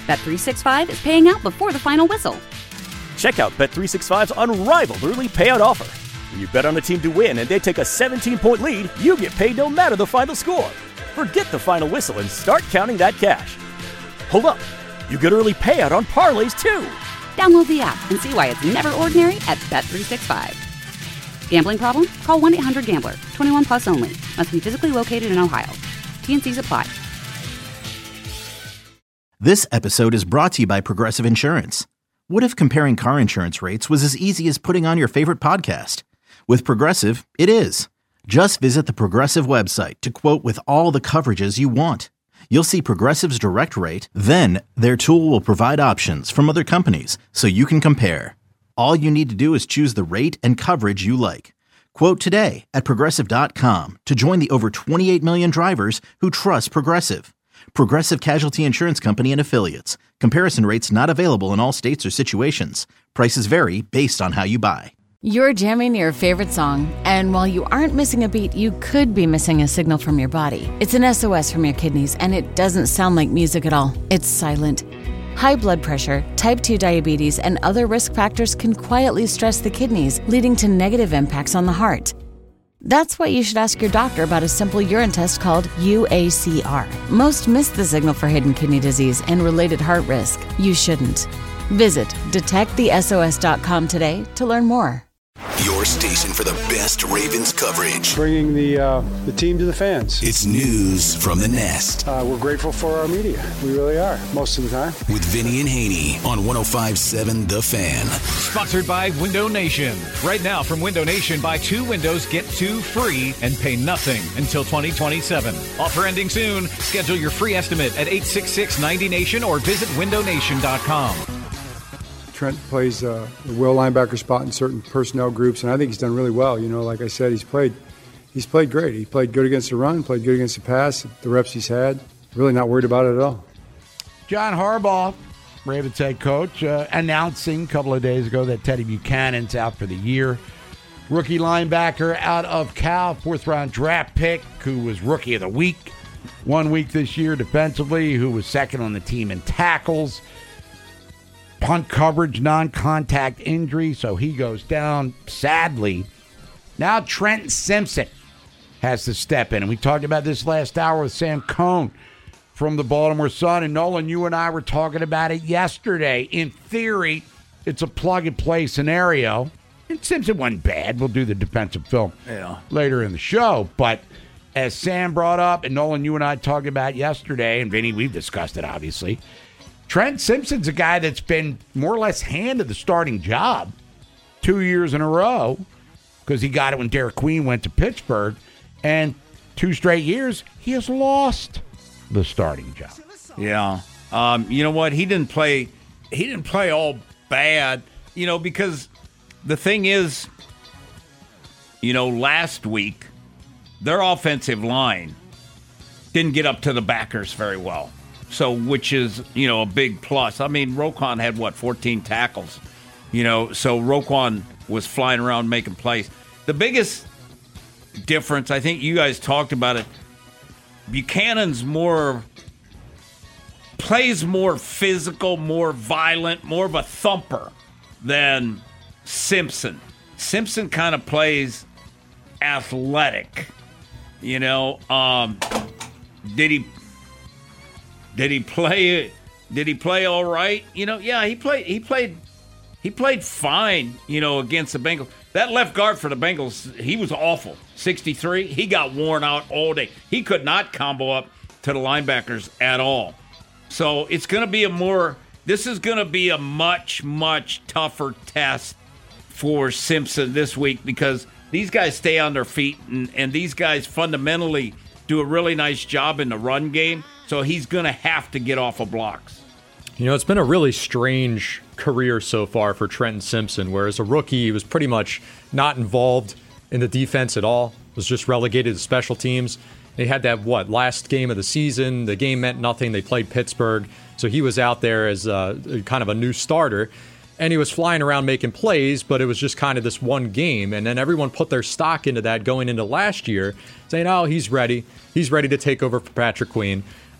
Bet365 is paying out before the final whistle. Check out Bet365's unrivaled early payout offer. When you bet on a team to win and they take a 17-point lead, you get paid no matter the final score. Forget the final whistle and start counting that cash. Hold up. You get early payout on parlays, too. Download the app and see why it's never ordinary at Bet365. Gambling problem? Call 1-800-GAMBLER. 21 plus only. Must be physically located in Ohio. T&Cs apply. This episode is brought to you by Progressive Insurance. What if comparing car insurance rates was as easy as putting on your favorite podcast? With Progressive, it is. Just visit the Progressive website to quote with all the coverages you want. You'll see Progressive's direct rate, then their tool will provide options from other companies so you can compare. All you need to do is choose the rate and coverage you like. Quote today at Progressive.com to join the over 28 million drivers who trust Progressive. Progressive Casualty Insurance Company and Affiliates. Comparison rates not available in all states or situations. Prices vary based on how you buy. You're jamming your favorite song, and while you aren't missing a beat, you could be missing a signal from your body. It's an SOS from your kidneys, and it doesn't sound like music at all. It's silent. High blood pressure, type 2 diabetes, and other risk factors can quietly stress the kidneys, leading to negative impacts on the heart. That's why you should ask your doctor about a simple urine test called UACR. Most miss the signal for hidden kidney disease and related heart risk. You shouldn't. Visit detectthesos.com today to learn more. Your station for the best Ravens coverage. Bringing the team to the fans. It's news from the Nest. We're grateful for our media. We really are, most of the time. With Vinny and Haney on 105.7 The Fan. Sponsored by Window Nation. Right now from Window Nation, buy 2 windows, get 2 free, and pay nothing until 2027. Offer ending soon. Schedule your free estimate at 866-90Nation or visit windownation.com. Trent plays the will linebacker spot in certain personnel groups, and I think he's done really well. You know, like I said, he's played great. He played good against the run, played good against the pass, the reps he's had. Really not worried about it at all. John Harbaugh, Ravens head coach, announcing a couple of days ago that Teddy Buchanan's out for the year. Rookie linebacker out of Cal, 4th-round draft pick, who was Rookie of the Week 1 week this year defensively, who was second on the team in tackles. Punt coverage, non-contact injury, so he goes down, sadly. Now Trent Simpson has to step in, and we talked about this last hour with Sam Cohn from the Baltimore Sun, and Nolan, you and I were talking about it yesterday. In theory, it's a plug-and-play scenario, and Simpson wasn't bad. We'll do the defensive film later in the show, but as Sam brought up, and Nolan, you and I talked about yesterday, and Vinny, we've discussed it, obviously, Trent Simpson's a guy that's been more or less handed the starting job 2 years in a row because he got it when Derek Queen went to Pittsburgh, and 2 straight years he has lost the starting job. Yeah. You know what? He didn't play all bad, because the thing is, last week their offensive line didn't get up to the backers very well. So, which is, a big plus. I mean, Roquan had, 14 tackles? So Roquan was flying around making plays. The biggest difference, I think you guys talked about it, Buchanan's plays more physical, more violent, more of a thumper than Simpson. Simpson kind of plays athletic, Did he play all right? Yeah, he played fine, against the Bengals. That left guard for the Bengals, he was awful. 63, he got worn out all day. He could not combo up to the linebackers at all. So it's going to be this is going to be a much, much tougher test for Simpson this week because these guys stay on their feet and these guys fundamentally do a really nice job in the run game. So he's going to have to get off of blocks. It's been a really strange career so far for Trenton Simpson, where as a rookie, he was pretty much not involved in the defense at all, was just relegated to special teams. They had that, last game of the season. The game meant nothing. They played Pittsburgh. So he was out there as kind of a new starter. And he was flying around making plays, but it was just kind of this one game. And then everyone put their stock into that going into last year, saying, oh, he's ready. He's ready to take over for Patrick Queen.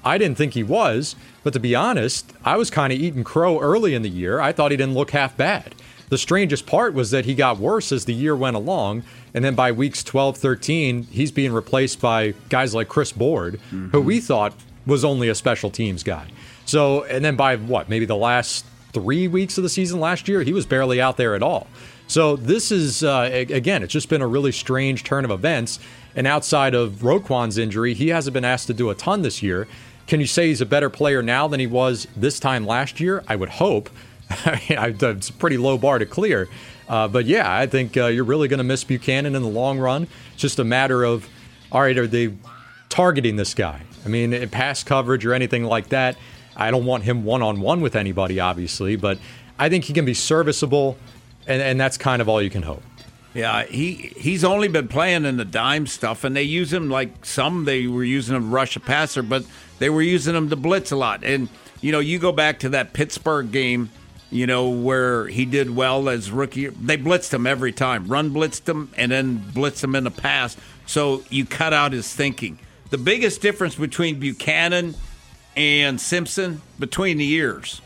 I didn't think he was, but to be honest, I was kind of eating crow early in the year. I thought he didn't look half bad. The strangest part was that he got worse as the year went along, and then by weeks 12, 13, he's being replaced by guys like Chris Board, who we thought was only a special teams guy. So, and then by maybe the last 3 weeks of the season last year, he was barely out there at all. So this is, again, it's just been a really strange turn of events. And outside of Roquan's injury, he hasn't been asked to do a ton this year. Can you say he's a better player now than he was this time last year? I would hope. It's a pretty low bar to clear. But yeah, I think you're really going to miss Buchanan in the long run. It's just a matter of, all right, are they targeting this guy? I mean, in pass coverage or anything like that, I don't want him one-on-one with anybody, obviously, but I think he can be serviceable, and that's kind of all you can hope. Yeah, he's only been playing in the dime stuff, and they use him they were using him to rush a passer, but they were using him to blitz a lot. And, you go back to that Pittsburgh game, where he did well as rookie. They blitzed him every time, run blitzed him, and then blitzed him in the pass. So you cut out his thinking. The biggest difference between Buchanan and Simpson, between the ears.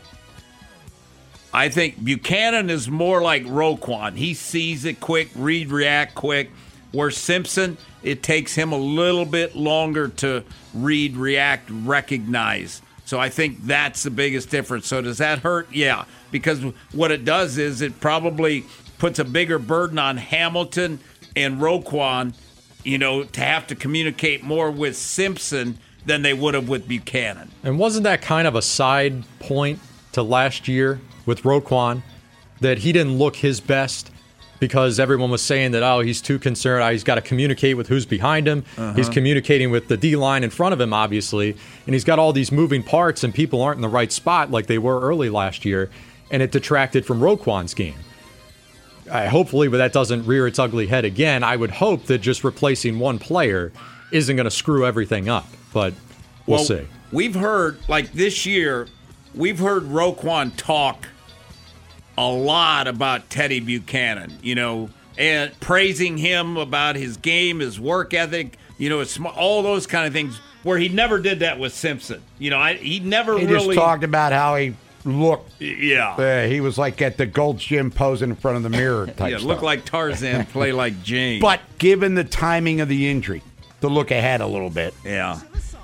I think Buchanan is more like Roquan. He sees it quick, react quick. Where Simpson, it takes him a little bit longer to read, react, recognize. So I think that's the biggest difference. So does that hurt? Yeah, because what it does is it probably puts a bigger burden on Hamilton and Roquan, to have to communicate more with Simpson than they would have with Buchanan. And wasn't that kind of a side point to last year with Roquan, that he didn't look his best because everyone was saying that, he's too concerned. He's got to communicate with who's behind him. He's communicating with the D-line in front of him, obviously. And he's got all these moving parts, and people aren't in the right spot like they were early last year. And it detracted from Roquan's game. Hopefully, but that doesn't rear its ugly head again. I would hope that just replacing one player isn't going to screw everything up. But we'll see. We've heard, this year, we've heard Roquan talk a lot about Teddy Buchanan, and praising him about his game, his work ethic, all those kind of things, where he never did that with Simpson. He just talked about how he looked. Yeah. He was like at the Gold's Gym posing in front of the mirror type stuff. Look like Tarzan, play like Jane. But given the timing of the injury, to look ahead a little bit. Yeah.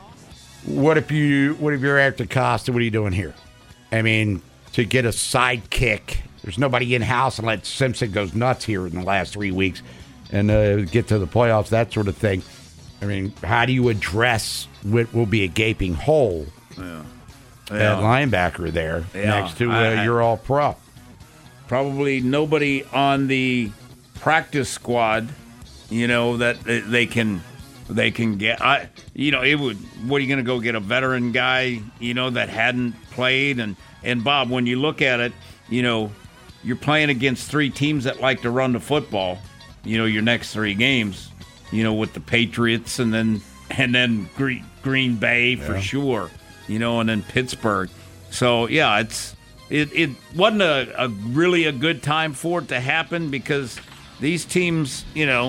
What if you're after Costa? What are you doing here? I mean, to get a sidekick, there's nobody in-house and let Simpson goes nuts here in the last 3 weeks and get to the playoffs, that sort of thing. I mean, how do you address what will be a gaping hole at linebacker there next to your all-pro? Probably nobody on the practice squad, that they can get. It would. What are you going to go get a veteran guy, that hadn't played? And Bob, when you look at it, you're playing against three teams that like to run the football. Your next three games, with the Patriots and then Green Bay for sure, and then Pittsburgh. So yeah, it wasn't a really a good time for it to happen because these teams,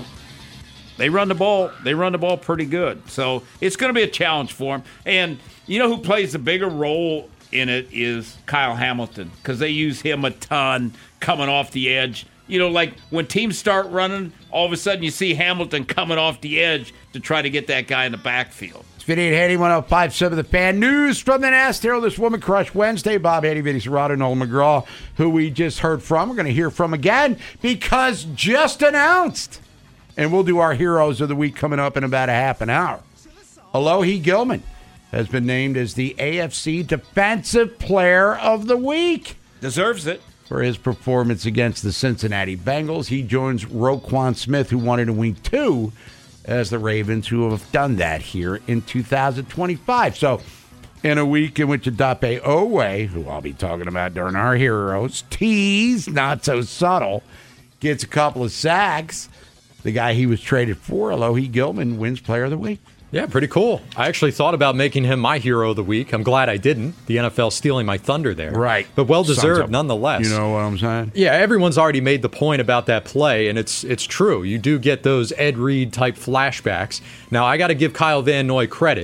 they run the ball. They run the ball pretty good. So it's going to be a challenge for them. And who plays the bigger role in it is Kyle Hamilton, because they use him a ton coming off the edge. Like when teams start running, all of a sudden you see Hamilton coming off the edge to try to get that guy in the backfield. It's Vinny and Haney, 105.7 The Fan. News from the Nest Herald this Woman Crush Wednesday. Bob Haney, Vinny Serrato, Nolan McGraw, who we just heard from. We're going to hear from again because just announced. And we'll do our Heroes of the Week coming up in about a half an hour. Alohi Gilman has been named as the AFC Defensive Player of the Week. Deserves it. For his performance against the Cincinnati Bengals. He joins Roquan Smith, who won it in Week 2, as the Ravens, who have done that here in 2025. So, in a week in which Odafe Oweh, who I'll be talking about during our Heroes, tease, not so subtle, gets a couple of sacks. The guy he was traded for, Alohi Gilman, wins Player of the Week. Yeah, pretty cool. I actually thought about making him my hero of the week. I'm glad I didn't. The NFL stealing my thunder there. Right. But well-deserved nonetheless. You know what I'm saying? Yeah, everyone's already made the point about that play, and it's true. You do get those Ed Reed-type flashbacks. Now, I got to give Kyle Van Noy credit.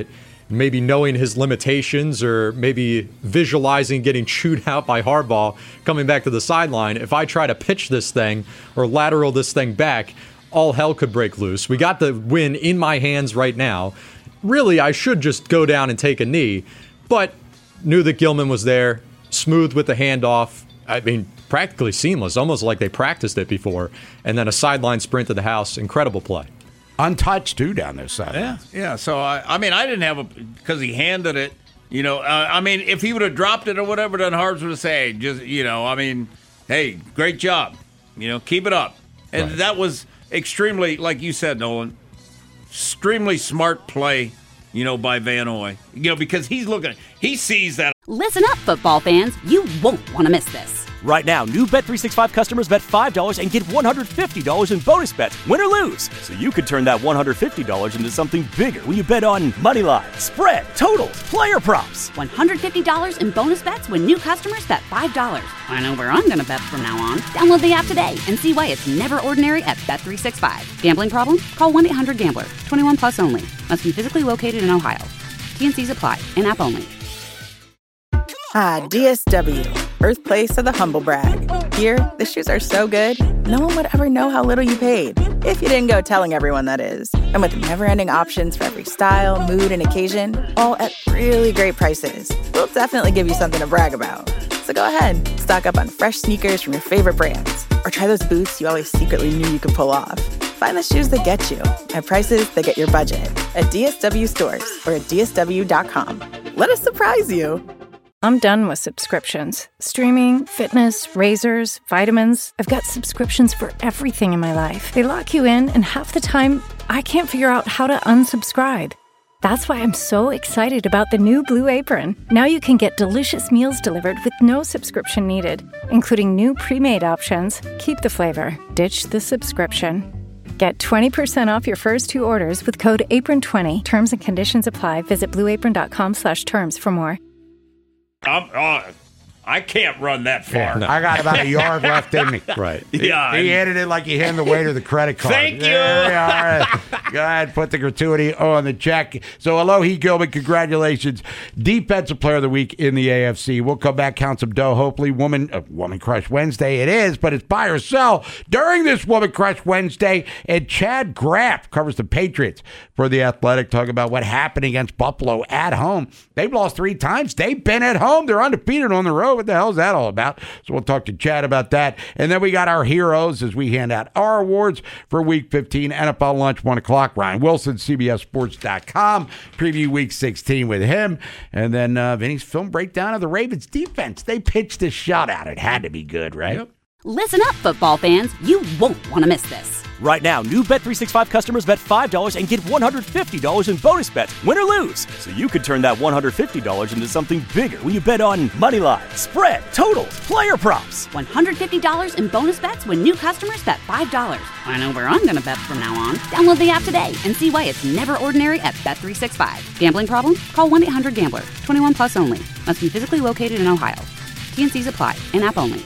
maybe knowing his limitations or maybe visualizing getting chewed out by Harbaugh coming back to the sideline, if I try to pitch this thing or lateral this thing back, all hell could break loose. We got the win in my hands right now. Really, I should just go down and take a knee, but knew that Gilman was there, smooth with the handoff. I mean, practically seamless, almost like they practiced it before. And then a sideline sprint to the house. Incredible play. Untouched, too, down this side. Yeah. So, I mean, I didn't have because he handed it, I mean, if he would have dropped it or whatever, then Harbs would have said, hey, great job. Keep it up. And that was extremely, like you said, Nolan, extremely smart play, by Van Noy. Because he sees that. Listen up, football fans. You won't want to miss this. Right now, new Bet365 customers bet $5 and get $150 in bonus bets, win or lose. So you could turn that $150 into something bigger when you bet on moneyline, spread, totals, player props. $150 in bonus bets when new customers bet $5. I know where I'm going to bet from now on. Download the app today and see why it's never ordinary at Bet365. Gambling problem? Call 1-800-GAMBLER. 21 plus only. Must be physically located in Ohio. T&Cs apply. In-app only. DSW, birthplace of the humble brag. Here, the shoes are so good, no one would ever know how little you paid. If you didn't go telling everyone, that is. And with never-ending options for every style, mood, and occasion, all at really great prices, we'll definitely give you something to brag about. So go ahead, stock up on fresh sneakers from your favorite brands, or try those boots you always secretly knew you could pull off. Find the shoes that get you at prices that get your budget at DSW stores or at DSW.com. Let us surprise you. I'm done with subscriptions. Streaming, fitness, razors, vitamins. I've got subscriptions for everything in my life. They lock you in, and half the time, I can't figure out how to unsubscribe. That's why I'm so excited about the new Blue Apron. Now you can get delicious meals delivered with no subscription needed, including new pre-made options. Keep the flavor. Ditch the subscription. Get 20% off your first 2 orders with code APRON20. Terms and conditions apply. Visit blueapron.com/terms for more. I can't run that far. Yeah, no. I got about a yard left in me. Right. Yeah. He handed it like you hand the waiter the credit card. Thank you. All right. Go ahead, put the gratuity on the check. So, Alohi Gilman, congratulations. Defensive Player of the Week in the AFC. We'll come back, count some dough, hopefully. Woman Crush Wednesday it is, but it's buy or sell during this Woman Crush Wednesday. And Chad Graff covers the Patriots for The Athletic, talking about what happened against Buffalo at home. They've lost 3 times. They've been at home. They're undefeated on the road. What the hell is that all about? So we'll talk to Chad about that. And then we got our heroes as we hand out our awards for Week 15. NFL Lunch, 1 o'clock. Ryan Wilson, CBSSports.com. Preview Week 16 with him. And then Vinny's film breakdown of the Ravens defense. They pitched a shutout. It had to be good, right? Yep. Listen up, football fans. You won't want to miss this. Right now, new Bet365 customers bet $5 and get $150 in bonus bets, win or lose. So you could turn that $150 into something bigger when you bet on moneyline, spread, totals, player props. $150 in bonus bets when new customers bet $5. I know where I'm going to bet from now on. Download the app today and see why it's never ordinary at Bet365. Gambling problem? Call 1-800-GAMBLER. 21 plus only. Must be physically located in Ohio. T&Cs apply. In-app only.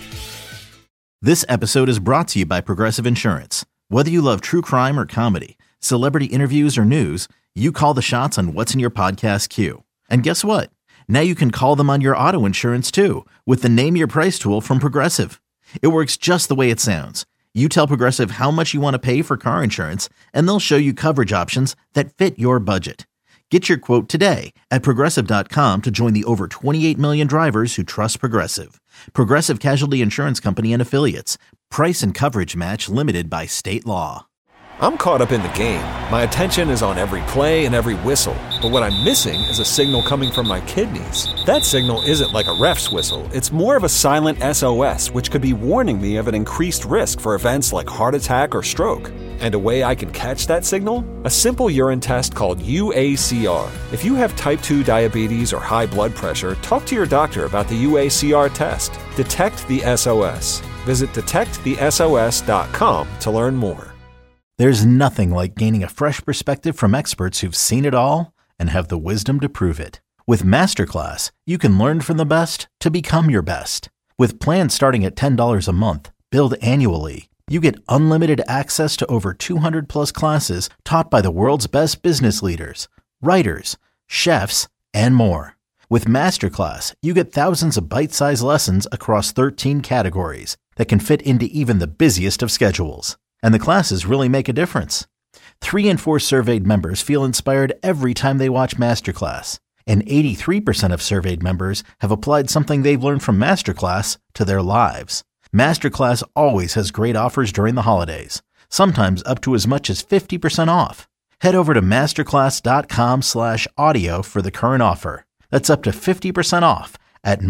This episode is brought to you by Progressive Insurance. Whether you love true crime or comedy, celebrity interviews or news, you call the shots on what's in your podcast queue. And guess what? Now you can call them on your auto insurance too with the Name Your Price tool from Progressive. It works just the way it sounds. You tell Progressive how much you want to pay for car insurance, and they'll show you coverage options that fit your budget. Get your quote today at Progressive.com to join the over 28 million drivers who trust Progressive. Progressive Casualty Insurance Company and Affiliates. Price and coverage match limited by state law. I'm caught up in the game. My attention is on every play and every whistle. But what I'm missing is a signal coming from my kidneys. That signal isn't like a ref's whistle. It's more of a silent SOS, which could be warning me of an increased risk for events like heart attack or stroke. And a way I can catch that signal? A simple urine test called UACR. If you have type 2 diabetes or high blood pressure, talk to your doctor about the UACR test. Detect the SOS. Visit detectthesos.com to learn more. There's nothing like gaining a fresh perspective from experts who've seen it all and have the wisdom to prove it. With Masterclass, you can learn from the best to become your best. With plans starting at $10 a month, billed annually, you get unlimited access to over 200 plus classes taught by the world's best business leaders, writers, chefs, and more. With Masterclass, you get thousands of bite-sized lessons across 13 categories that can fit into even the busiest of schedules. And the classes really make a difference. 3 in 4 surveyed members feel inspired every time they watch Masterclass. And 83% of surveyed members have applied something they've learned from Masterclass to their lives. Masterclass always has great offers during the holidays, sometimes up to as much as 50% off. Head over to masterclass.com/audio for the current offer. That's up to 50% off at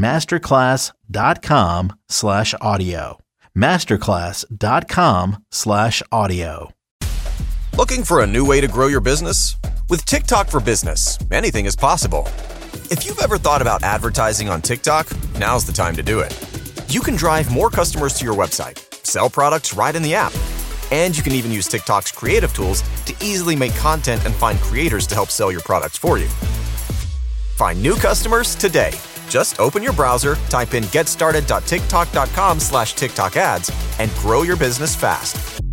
masterclass.com/audio. masterclass.com/audio. Looking for a new way to grow your business? With TikTok for Business, anything is possible. If you've ever thought about advertising on TikTok, now's the time to do it. You can drive more customers to your website, sell products right in the app, and you can even use TikTok's creative tools to easily make content and find creators to help sell your products for you. Find new customers today. Just open your browser, type in getstarted.tiktok.com/TikTok ads, and grow your business fast.